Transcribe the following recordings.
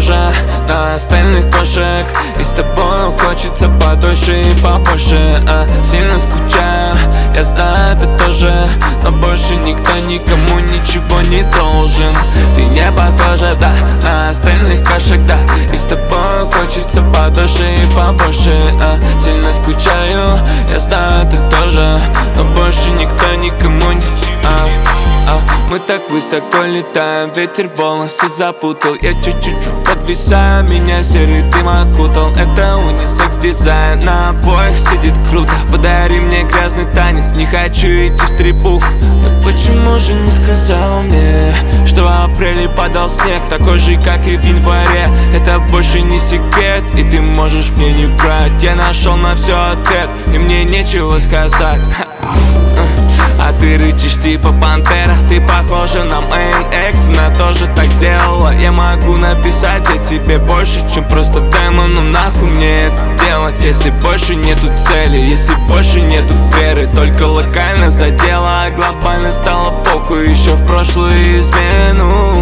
похожа на остальных кошек, и с тобой хочется подольше и побольше. Сильно скучаю, я знаю, ты тоже, но больше никто никому ничего не должен. Ты не похожа, да, на остальных кошек, да, и с тобой хочется подольше и побольше. Сильно скучаю, я знаю, ты тоже, но больше никто никому не... Мы так высоко летаем, ветер волосы запутал. Я чуть-чуть подвисаю, меня серый дым окутал. Это унисекс дизайн, на обоих сидит круто. Подари мне грязный танец, не хочу идти в стрипуху. Но почему же не сказал мне, что в апреле падал снег, такой же, как и в январе? Это больше не секрет, и ты можешь мне не врать. Я нашел на все ответ, и мне нечего сказать. А ты рычишь типа пантера, ты похожа на моим экс, она тоже так делала. Я могу написать о тебе больше, чем просто демо, но нахуй мне это делать, если больше нету цели, если больше нету веры. Только локально задела, а глобально стало похуй еще в прошлую измену.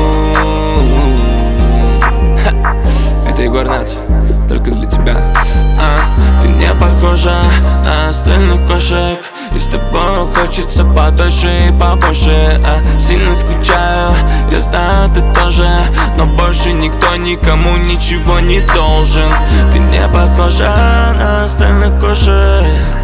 Это Егор Натс, только для тебя. Ты не похожа на остальных кошек, и с тобой хочется подольше и побольше. Сильно скучаю, я знаю, ты тоже, но больше никто никому ничего не должен. Ты не похожа на остальных кошек.